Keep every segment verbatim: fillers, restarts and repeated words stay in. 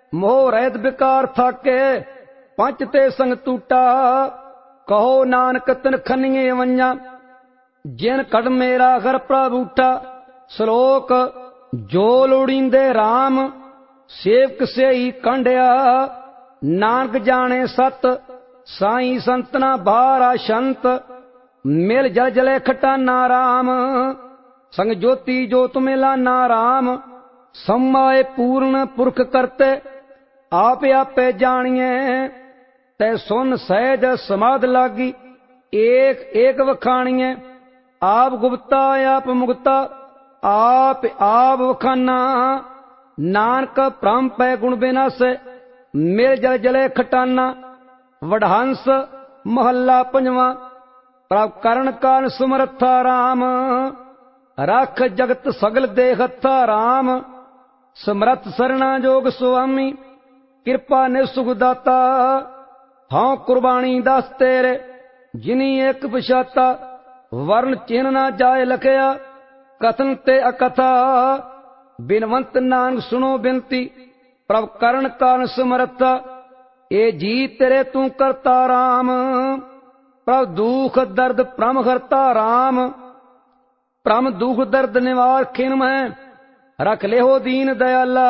मोह रहत विकार थाके पंच ते संग टूटा। कहो नानक तिन खनिए वन्या जिन कड़ मेरा घर प्रभ उठा। श्लोक जो लोड़ींदे राम सेवक से ही कंडिया। नानक जाने सत साई संतना भारा संत। मिल जल जले खटाना राम संग ज्योति जोत मिलाना राम। सम्माय पूर्ण पुरख करते आप आपे जानिए। तै सुन सहज समाध लागी एक एक वखानिए। आप गुप्ता आप मुक्ता आप आप वखाना। नानक भ्रम पै गुण बिनासे मिल जल जले खटाना। वडहंस महला पंजवा। प्रभ करण कान सुमरथा राम रख जगत सगल देखथा राम। समरथ सरना जोग स्वामी कृपा ने सुख दाता। हाँ कुर्बानी दास तेरे जिनी एक पछाता। वर्ण चिन्ह ना जाए लखया कथन ते अकथा। बिनवंत नानक सुनो बिनती प्रभ करण कान समरथा। ए जी तेरे तू करता राम प्रभ दुख दर्द प्रम हरता राम। प्रम दुख दर्द निवार खिन में रख ले हो दीन दयाला।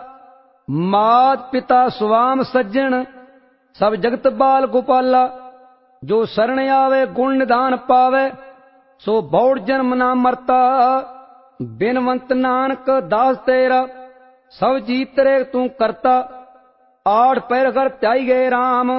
मात पिता स्वाम सज्जन सब जगत बाल गोपाला। जो शरण आवे गुण निधान पावे सो बौड़ जन्म ना मरता। बिनवंत नानक दास तेरा सब जी तेरे तू करता। आठ पैर कर त्याई गए राम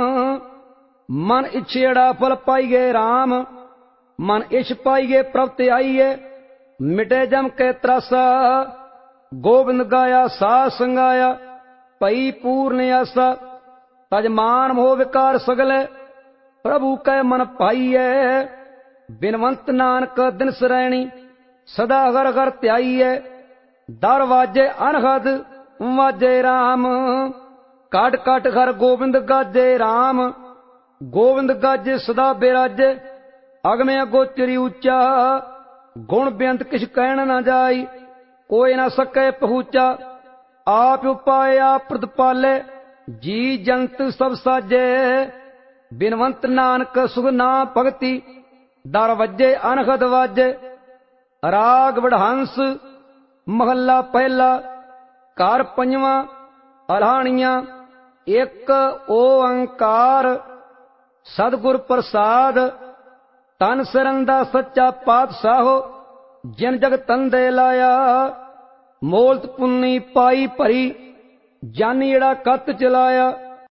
मन इच्छेड़ा फल पाई गए राम। मन इछ पाई गए प्रभु आईए मिटे जम के त्रासा। गोविंद गाया सा संगाया पई पूर्ण आसा। तजमान मोह विकार सगले प्रभु कै मन पाइए। बिनवंत नानक दिन सरैणी सदा घर घर त्याइए। दर वाजे अनहद वाजे राम काट काट घर गोविंद गाजे राम। गोविंद गाजे सदा बिराजे अगमे अगोचरी ऊंचा। गुण बेअंत किछ कहण न जाई कोई न सके पहुंचा। आप उपाय आप प्रतिपाले जी जंत सब साजे। बिनवंत नानक सुख नाम भगति दर वजे अनहद वाजे। राग वडहंस महला पहला कार पंजवा अलाहणिया। एक ओंकार सदगुर प्रसाद तन सरंदा सच्चा पातशाहो। जिन जग तन दे लाया मोलत पुन्नी पाई भरी जानी एड़ा कत चलाया।